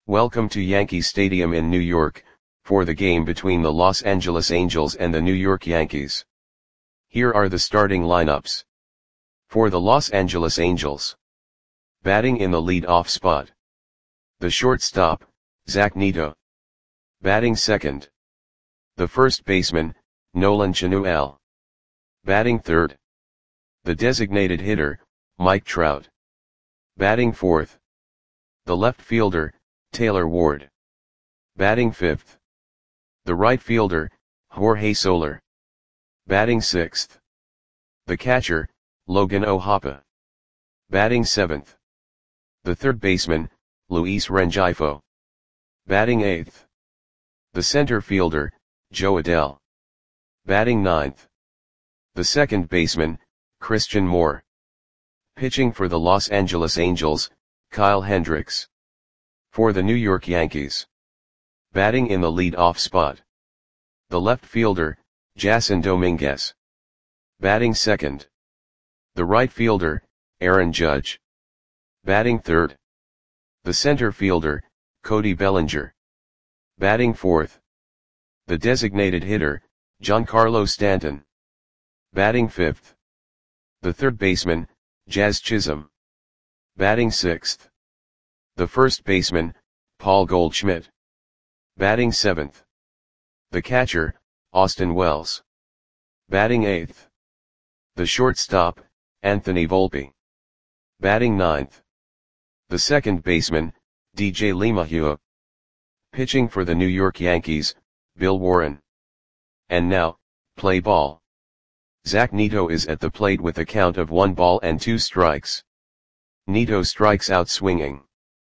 Welcome to Yankee Stadium in New York, for the game between the Los Angeles Angels and the New York Yankees. Here are the starting lineups. For the Los Angeles Angels. Batting in the lead-off spot. The shortstop, Zach Neto. Batting second. The first baseman, Nolan Arenado. Batting third. The designated hitter, Mike Trout. Batting fourth. The left fielder, Taylor Ward. Batting fifth. The right fielder, Jorge Soler. Batting sixth. The catcher, Logan O'Hoppe. Batting seventh. The third baseman, Luis Rengifo. Batting eighth. The center fielder, Jo Adell. Batting ninth. The second baseman, Christian Moore. Pitching for the Los Angeles Angels, Kyle Hendricks. For the New York Yankees. Batting in the lead-off spot. The left fielder, Jasson Dominguez. Batting second. The right fielder, Aaron Judge. Batting third. The center fielder, Cody Bellinger. Batting fourth. The designated hitter, Giancarlo Stanton. Batting fifth. The third baseman, Jazz Chisholm. Batting sixth. The first baseman, Paul Goldschmidt. Batting seventh. The catcher, Austin Wells. Batting eighth. The shortstop, Anthony Volpe. Batting ninth. The second baseman, DJ LeMahieu. Pitching for the New York Yankees, Bill Warren. And now, play ball. Zach Neto is at the plate with a count of 1-2 strikes. Neto strikes out swinging.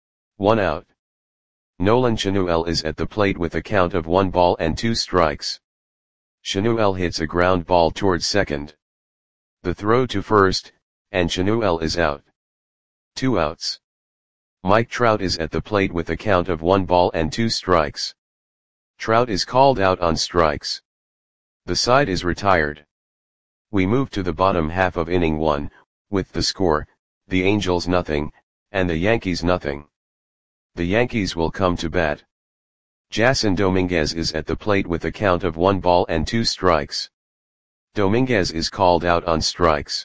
1 out. Nolan Arenado is at the plate with a count of 1-2 strikes. Arenado hits a ground ball towards second. The throw to first, and Arenado is out. 2 outs. Mike Trout is at the plate with a count of 1-2 strikes. Trout is called out on strikes. The side is retired. We move to the bottom half of inning 1, with the score, the Angels nothing, and the Yankees nothing. The Yankees will come to bat. Jasson Dominguez is at the plate with a count of 1-2 strikes. Dominguez is called out on strikes.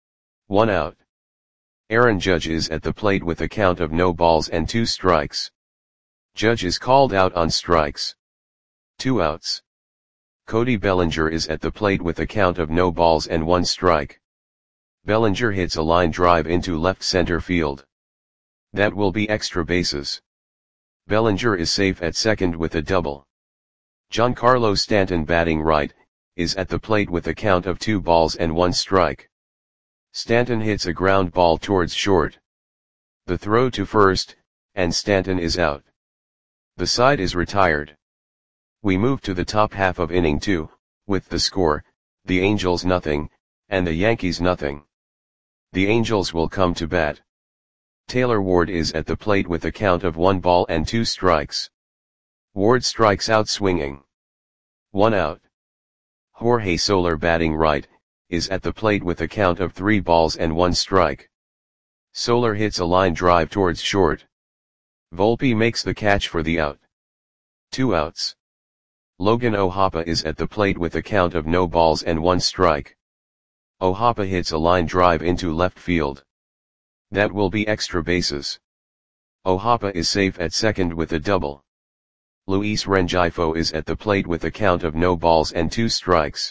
1 out. Aaron Judge is at the plate with a count of 0-2 strikes. Judge is called out on strikes. 2 outs. Cody Bellinger is at the plate with a count of 0-1 strike. Bellinger hits a line drive into left center field. That will be extra bases. Bellinger is safe at second with a double. Giancarlo Stanton, batting right, is at the plate with a count of 2-1 strike. Stanton hits a ground ball towards short. The throw to first, and Stanton is out. The side is retired. We move to the top half of inning 2, with the score, the Angels nothing, and the Yankees nothing. The Angels will come to bat. Taylor Ward is at the plate with a count of 1-2 strikes. Ward strikes out swinging. 1 out. Jorge Soler, batting right, is at the plate with a count of 3-1 strike. Soler hits a line drive towards short. Volpe makes the catch for the out. 2 outs. Logan O'Hoppe is at the plate with a count of 0-1 strike. O'Hoppe hits a line drive into left field. That will be extra bases. O'Hoppe is safe at second with a double. Luis Rengifo is at the plate with a count of 0-2 strikes.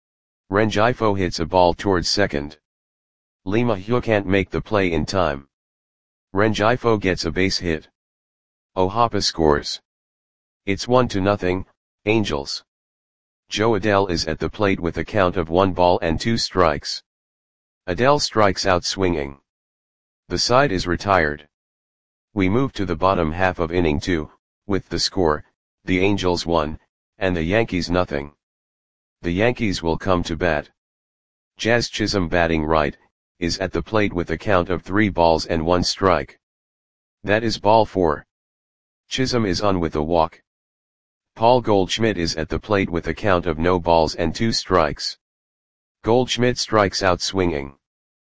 Rengifo hits a ball towards second. LeMahieu can't make the play in time. Rengifo gets a base hit. O'Hoppe scores. It's 1-0, Angels. Jo Adell is at the plate with a count of 1-2 strikes. Adell strikes out swinging. The side is retired. We move to the bottom half of inning 2, with the score, the Angels 1, and the Yankees nothing. The Yankees will come to bat. Jazz Chisholm, batting right, is at the plate with a count of 3-1 strike. That is ball 4. Chisholm is on with a walk. Paul Goldschmidt is at the plate with a count of 0-2 strikes. Goldschmidt strikes out swinging.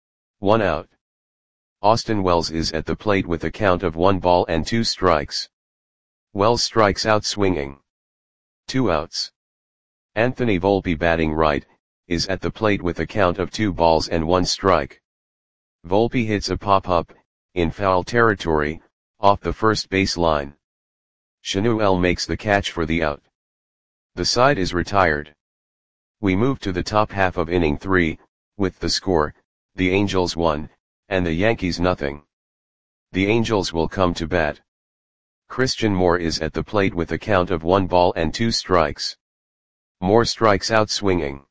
1 out. Austin Wells is at the plate with a count of 1-2 strikes. Wells strikes out swinging. 2 outs. Anthony Volpe batting right, is at the plate with a count of 2 balls and 1 strike. Volpe hits a pop-up, in foul territory, off the first base line. Chanuel makes the catch for the out. The side is retired. We move to the top half of inning 3, with the score, the Angels 1, and the Yankees nothing. The Angels will come to bat. Christian Moore is at the plate with a count of 1 ball and 2 strikes. Moore strikes out swinging.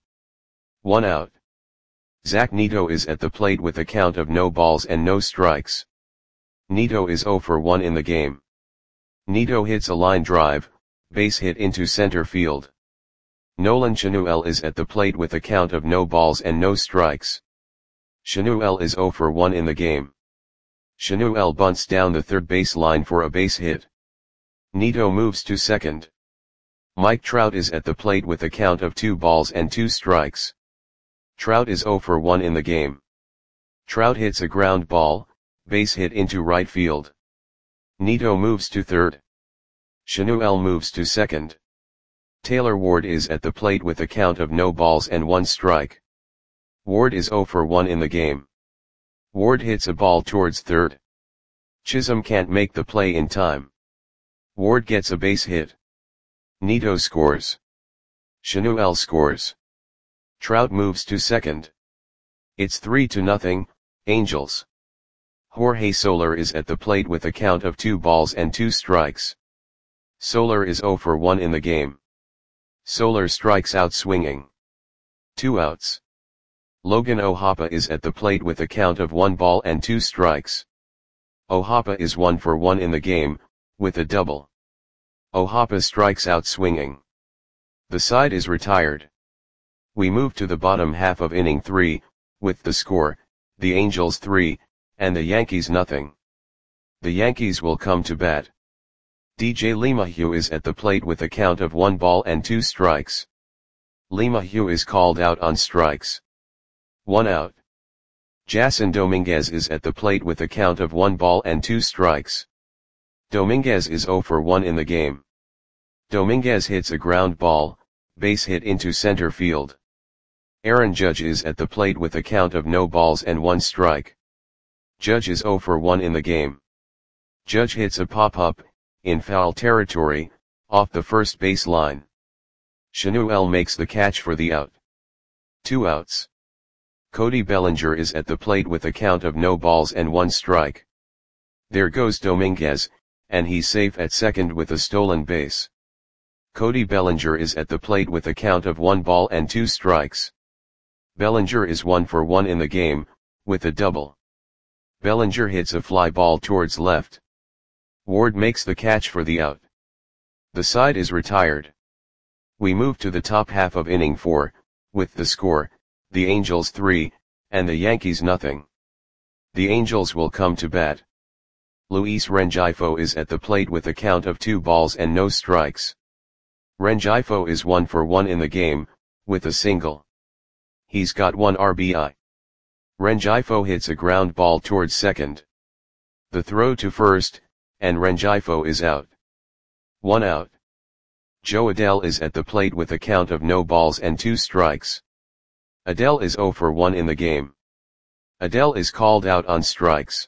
1 out. Zach Neto is at the plate with a count of no balls and no strikes. Neto is 0 for 1 in the game. Neto hits a line drive, base hit into center field. Nolan Chanuel is at the plate with a count of no balls and no strikes. Chanuel is 0 for 1 in the game. Chanuel bunts down the third base line for a base hit. Neto moves to second. Mike Trout is at the plate with a count of 2 balls and 2 strikes. Trout is 0 for 1 in the game. Trout hits a ground ball, base hit into right field. Neto moves to third. Chanuel moves to second. Taylor Ward is at the plate with a count of no balls and 1 strike. Ward is 0 for 1 in the game. Ward hits a ball towards third. Chisholm can't make the play in time. Ward gets a base hit. Neto scores. Chanuel scores. Trout moves to second. It's 3-0, Angels. Jorge Soler is at the plate with a count of 2 balls and 2 strikes. Soler is 0 for 1 in the game. Soler strikes out swinging. 2 outs. Logan O'Hoppe is at the plate with a count of 1 ball and 2 strikes. O'Hoppe is 1 for 1 in the game, with a double. O'Hoppe strikes out swinging. The side is retired. We move to the bottom half of inning 3, with the score, the Angels 3, and the Yankees nothing. The Yankees will come to bat. DJ LeMahieu is at the plate with a count of 1 ball and 2 strikes. LeMahieu is called out on strikes. 1 out. Jason Dominguez is at the plate with a count of 1 ball and 2 strikes. Dominguez is 0 for 1 in the game. Dominguez hits a ground ball, base hit into center field. Aaron Judge is at the plate with a count of no balls and 1 strike. Judge is 0 for 1 in the game. Judge hits a pop-up, in foul territory, off the first base line. Chanuel makes the catch for the out. 2 outs. Cody Bellinger is at the plate with a count of no balls and 1 strike. There goes Dominguez, and he's safe at second with a stolen base. Cody Bellinger is at the plate with a count of 1 ball and 2 strikes. Bellinger is 1 for 1 in the game, with a double. Bellinger hits a fly ball towards left. Ward makes the catch for the out. The side is retired. We move to the top half of inning 4, with the score, the Angels 3, and the Yankees nothing. The Angels will come to bat. Luis Rengifo is at the plate with a count of 2 balls and no strikes. Rengifo is 1 for 1 in the game, with a single. He's got 1 RBI. Rengifo hits a ground ball towards second. The throw to first, and Rengifo is out. 1 out. Joe Adell is at the plate with a count of no balls and 2 strikes. Adell is 0 for 1 in the game. Adell is called out on strikes.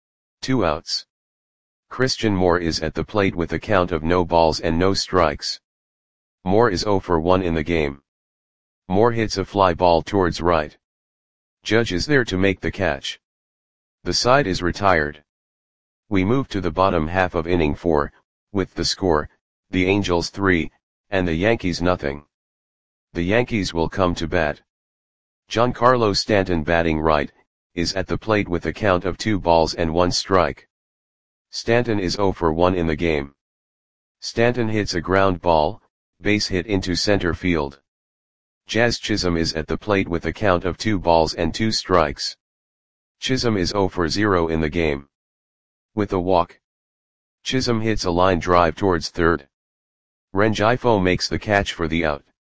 2 outs. Christian Moore is at the plate with a count of no balls and no strikes. Moore is 0 for 1 in the game. Moore hits a fly ball towards right. Judge is there to make the catch. The side is retired. We move to the bottom half of inning 4, with the score, the Angels 3, and the Yankees nothing. The Yankees will come to bat. Giancarlo Stanton batting right, is at the plate with a count of 2 balls and 1 strike. Stanton is 0 for 1 in the game. Stanton hits a ground ball, base hit into center field. Jazz Chisholm is at the plate with a count of 2 balls and 2 strikes. Chisholm is 0 for 0 in the game. With a walk. Chisholm hits a line drive towards third. Rengifo makes the catch for the out.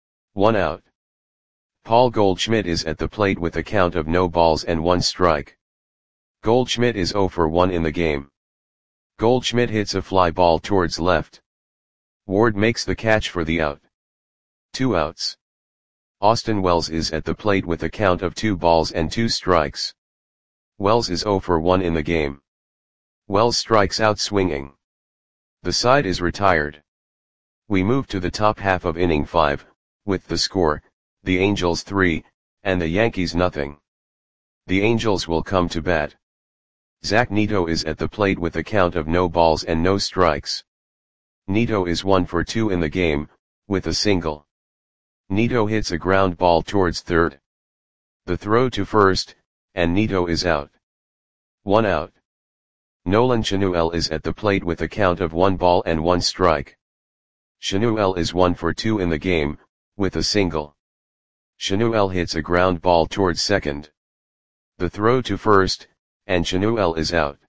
1 out. Paul Goldschmidt is at the plate with a count of no balls and 1 strike. Goldschmidt is 0 for 1 in the game. Goldschmidt hits a fly ball towards left. Ward makes the catch for the out. 2 outs. Austin Wells is at the plate with a count of 2 balls and 2 strikes. Wells is 0 for 1 in the game. Wells strikes out swinging. The side is retired. We move to the top half of inning 5, with the score, the Angels 3, and the Yankees nothing. The Angels will come to bat. Zach Neto is at the plate with a count of no balls and no strikes. Neto is 1 for 2 in the game, with a single. Neto hits a ground ball towards third. The throw to first, and Neto is out. 1 out. Nolan Chanuel is at the plate with a count of 1 ball and 1 strike. Chanuel is 1 for 2 in the game, with a single. Chanuel hits a ground ball towards second. The throw to first, and Chanuel is out.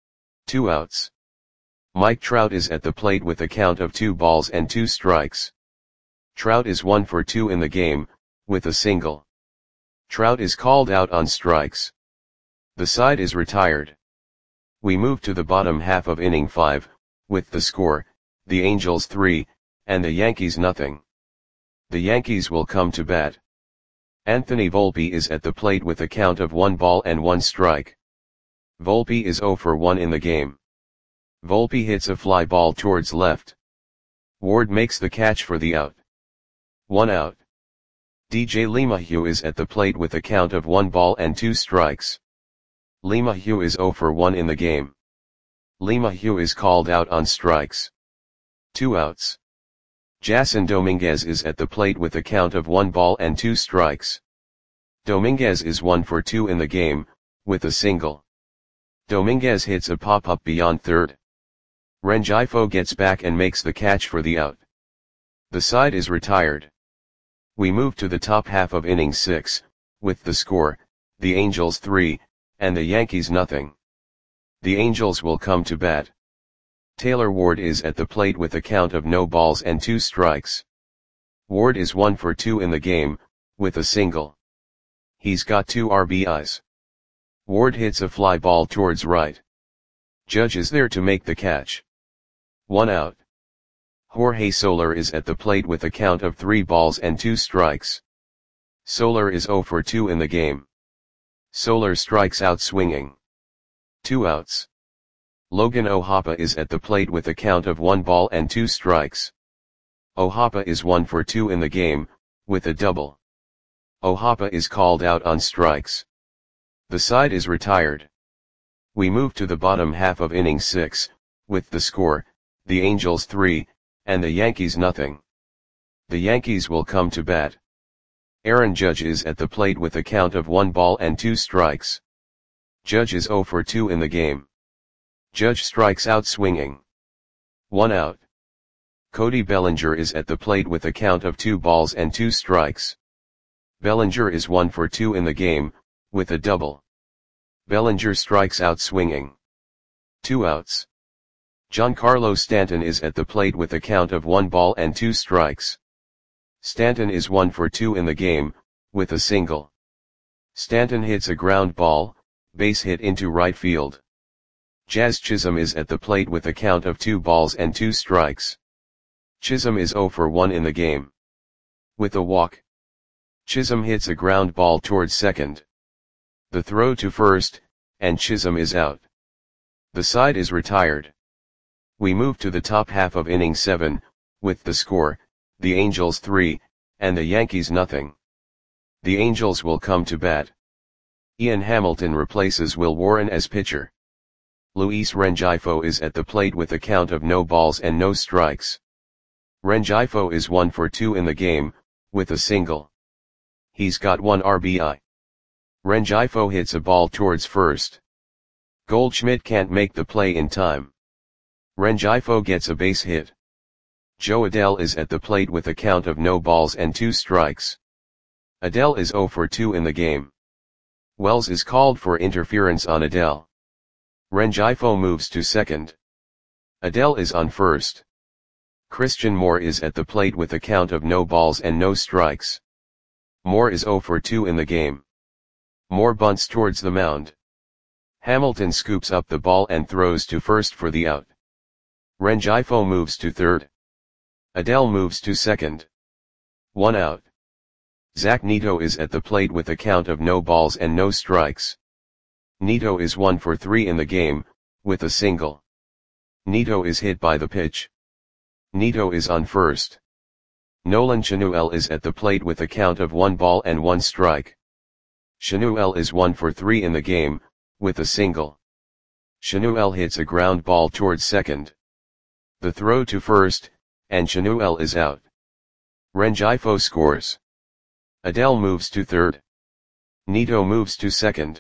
2 outs. Mike Trout is at the plate with a count of 2 balls and 2 strikes. Trout is 1 for 2 in the game, with a single. Trout is called out on strikes. The side is retired. We move to the bottom half of inning 5, with the score, the Angels 3, and the Yankees nothing. The Yankees will come to bat. Anthony Volpe is at the plate with a count of 1 ball and 1 strike. Volpe is 0 for 1 in the game. Volpe hits a fly ball towards left. Ward makes the catch for the out. 1 out. DJ LeMahieu is at the plate with a count of 1 ball and 2 strikes. LeMahieu is 0 for 1 in the game. LeMahieu is called out on strikes. 2 outs. Jason Dominguez is at the plate with a count of 1 ball and 2 strikes. Dominguez is 1 for 2 in the game, with a single. Dominguez hits a pop-up beyond third. Rengifo gets back and makes the catch for the out. The side is retired. We move to the top half of inning 6, with the score, the Angels 3, and the Yankees nothing. The Angels will come to bat. Taylor Ward is at the plate with a count of no balls and 2 strikes. Ward is 1 for 2 in the game, with a single. He's got 2 RBIs. Ward hits a fly ball towards right. Judge is there to make the catch. 1 out. Jorge Soler is at the plate with a count of 3 balls and 2 strikes. Soler is 0 for 2 in the game. Soler strikes out swinging. 2 outs. Logan O'Hoppe is at the plate with a count of 1 ball and 2 strikes. O'Hoppe is 1 for 2 in the game, with a double. O'Hoppe is called out on strikes. The side is retired. We move to the bottom half of inning 6, with the score, the Angels 3, and the Yankees nothing. The Yankees will come to bat. Aaron Judge is at the plate with a count of 1 ball and 2 strikes. Judge is 0 for 2 in the game. Judge strikes out swinging. 1 out. Cody Bellinger is at the plate with a count of 2 balls and 2 strikes. Bellinger is 1 for 2 in the game, with a double. Bellinger strikes out swinging. 2 outs. Giancarlo Stanton is at the plate with a count of 1 ball and 2 strikes. Stanton is 1 for 2 in the game, with a single. Stanton hits a ground ball, base hit into right field. Jazz Chisholm is at the plate with a count of 2 balls and 2 strikes. Chisholm is 0 for 1 in the game. With a walk. Chisholm hits a ground ball towards second. The throw to first, and Chisholm is out. The side is retired. We move to the top half of inning 7, with the score, the Angels 3, and the Yankees nothing. The Angels will come to bat. Ian Hamilton replaces Will Warren as pitcher. Luis Rengifo is at the plate with a count of no balls and no strikes. Rengifo is 1 for 2 in the game, with a single. He's got 1 RBI. Rengifo hits a ball towards first. Goldschmidt can't make the play in time. Rengifo gets a base hit. Joe Adell is at the plate with a count of no balls and 2 strikes. Adell is 0 for 2 in the game. Wells is called for interference on Adell. Rengifo moves to second. Adell is on first. Christian Moore is at the plate with a count of no balls and no strikes. Moore is 0 for 2 in the game. Moore bunts towards the mound. Hamilton scoops up the ball and throws to first for the out. Rengifo moves to third. Adele moves to second. 1 out. Zach Neto is at the plate with a count of no balls and no strikes. Neto is 1 for 3 in the game, with a single. Neto is hit by the pitch. Neto is on first. Nolan Chanuel is at the plate with a count of 1 ball and 1 strike. Chanuel is 1 for 3 in the game, with a single. Chanuel hits a ground ball towards second. The throw to first, and Chanuel is out. Rengifo scores. Adele moves to third. Neto moves to second.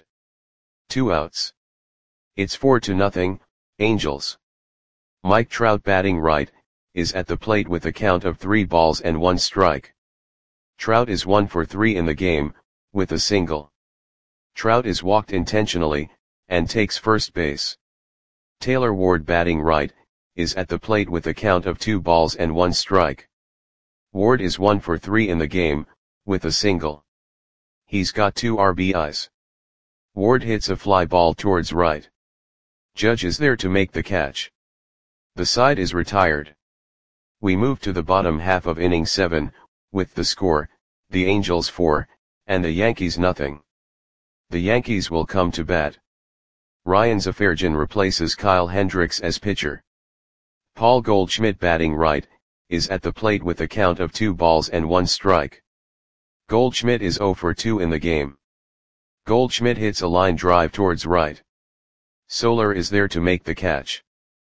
2 outs. It's 4-0, Angels. Mike Trout batting right, is at the plate with a count of 3 balls and 1 strike. Trout is 1 for 3 in the game, with a single. Trout is walked intentionally, and takes first base. Taylor Ward batting right, is at the plate with a count of 2 balls and 1 strike. Ward is 1 for 3 in the game, with a single. He's got 2 RBIs. Ward hits a fly ball towards right. Judge is there to make the catch. The side is retired. We move to the bottom half of inning 7, with the score, the Angels 4, and the Yankees nothing. The Yankees will come to bat. Ryan Zafarjan replaces Kyle Hendricks as pitcher. Paul Goldschmidt batting right, is at the plate with a count of 2 balls and 1 strike. Goldschmidt is 0 for 2 in the game. Goldschmidt hits a line drive towards right. Soler is there to make the catch.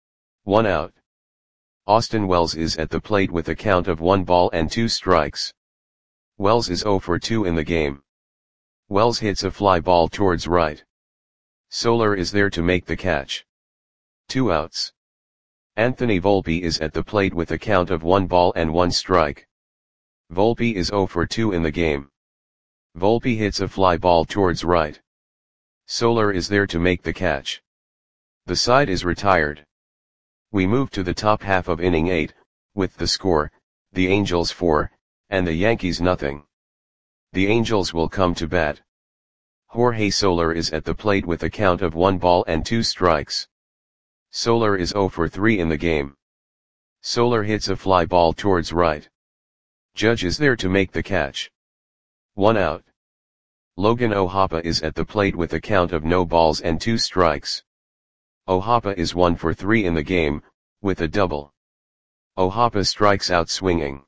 1 out. Austin Wells is at the plate with a count of 1 ball and 2 strikes. Wells is 0 for 2 in the game. Wells hits a fly ball towards right. Soler is there to make the catch. 2 outs. Anthony Volpe is at the plate with a count of 1 ball and 1 strike. Volpe is 0 for 2 in the game. Volpe hits a fly ball towards right. Soler is there to make the catch. The side is retired. We move to the top half of inning 8, with the score, the Angels 4, and the Yankees nothing. The Angels will come to bat. Jorge Soler is at the plate with a count of 1 ball and 2 strikes. Soler is 0 for 3 in the game. Soler hits a fly ball towards right. Judge is there to make the catch. 1 out. Logan O'Hoppe is at the plate with a count of no balls and 2 strikes. O'Hoppe is 1 for 3 in the game, with a double. O'Hoppe strikes out swinging.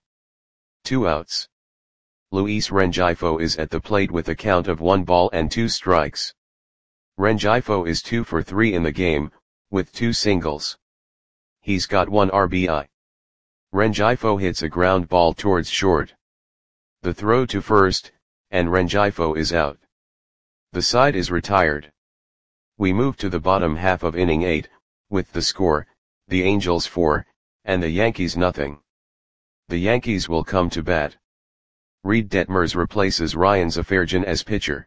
2 outs. Luis Rengifo is at the plate with a count of 1 ball and 2 strikes. Rengifo is 2 for 3 in the game, with 2 singles. He's got 1 RBI. Rengifo hits a ground ball towards short. The throw to first, and Rengifo is out. The side is retired. We move to the bottom half of inning 8, with the score, the Angels 4, and the Yankees nothing. The Yankees will come to bat. Reed Detmers replaces Ryan Zafarjan as pitcher.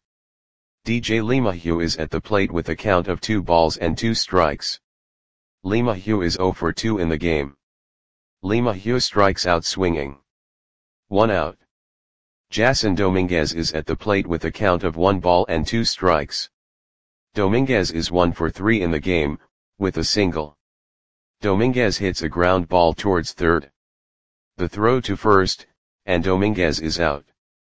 DJ LeMahieu is at the plate with a count of 2 balls and 2 strikes. LeMahieu is 0 for 2 in the game. LeMahieu strikes out swinging. 1 out. Jason Dominguez is at the plate with a count of 1 ball and 2 strikes. Dominguez is 1 for 3 in the game, with a single. Dominguez hits a ground ball towards third. The throw to first, and Dominguez is out.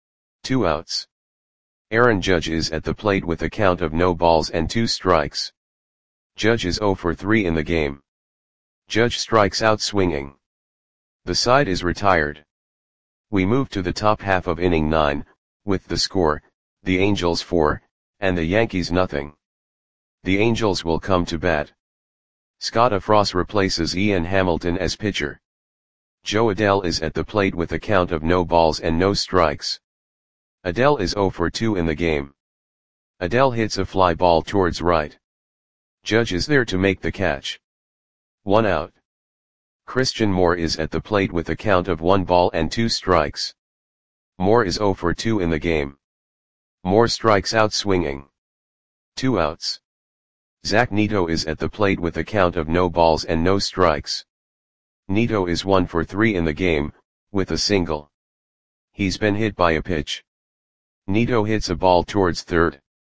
2 outs. Aaron Judge is at the plate with a count of no balls and 2 strikes. Judge is 0 for 3 in the game. Judge strikes out swinging. The side is retired. We move to the top half of inning 9, with the score, the Angels 4, and the Yankees nothing. The Angels will come to bat. Scott Frost replaces Ian Hamilton as pitcher. Joe Adele is at the plate with a count of no balls and no strikes. Adele is 0 for 2 in the game. Adele hits a fly ball towards right. Judge is there to make the catch. 1 out. Christian Moore is at the plate with a count of 1 ball and 2 strikes. Moore is 0 for 2 in the game. Moore strikes out swinging. 2 outs. Zach Neto is at the plate with a count of no balls and no strikes. Neto is 1 for 3 in the game, with a single. He's been hit by a pitch. Neto hits a ball towards third.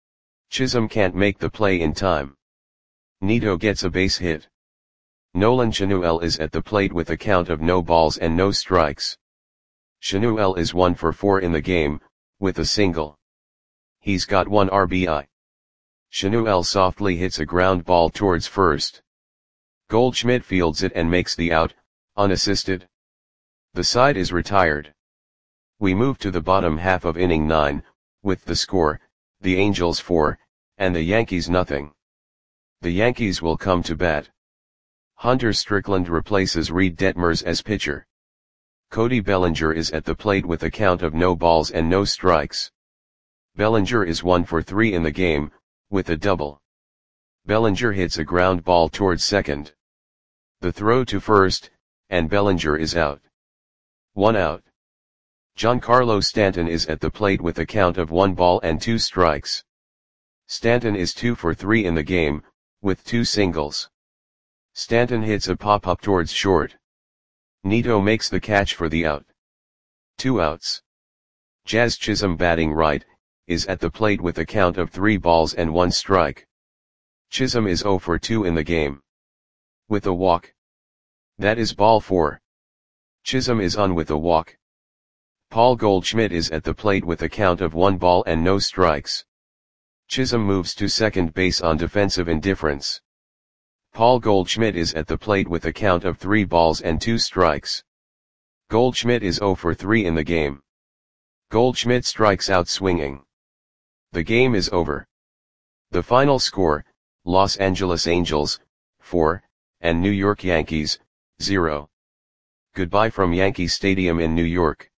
Chisholm can't make the play in time. Neto gets a base hit. Nolan Chanuel is at the plate with a count of no balls and no strikes. Chanuel is 1 for 4 in the game, with a single. He's got 1 RBI. Chanuel softly hits a ground ball towards first. Goldschmidt fields it and makes the out, unassisted. The side is retired. We move to the bottom half of inning 9, with the score, the Angels 4, and the Yankees nothing. The Yankees will come to bat. Hunter Strickland replaces Reed Detmers as pitcher. Cody Bellinger is at the plate with a count of no balls and no strikes. Bellinger is 1 for 3 in the game, with a double. Bellinger hits a ground ball towards second. The throw to first, and Bellinger is out. 1 out. Giancarlo Stanton is at the plate with a count of 1 ball and 2 strikes. Stanton is 2 for 3 in the game, with 2 singles. Stanton hits a pop-up towards short. Neto makes the catch for the out. 2 outs. Jazz Chisholm, batting right, is at the plate with a count of 3 balls and 1 strike. Chisholm is 0 for 2 in the game. With a walk. That is ball 4. Chisholm is on with a walk. Paul Goldschmidt is at the plate with a count of 1 ball and no strikes. Chisholm moves to second base on defensive indifference. Paul Goldschmidt is at the plate with a count of 3 balls and 2 strikes. Goldschmidt is 0 for 3 in the game. Goldschmidt strikes out swinging. The game is over. The final score, Los Angeles Angels, 4, and New York Yankees, 0. Goodbye from Yankee Stadium in New York.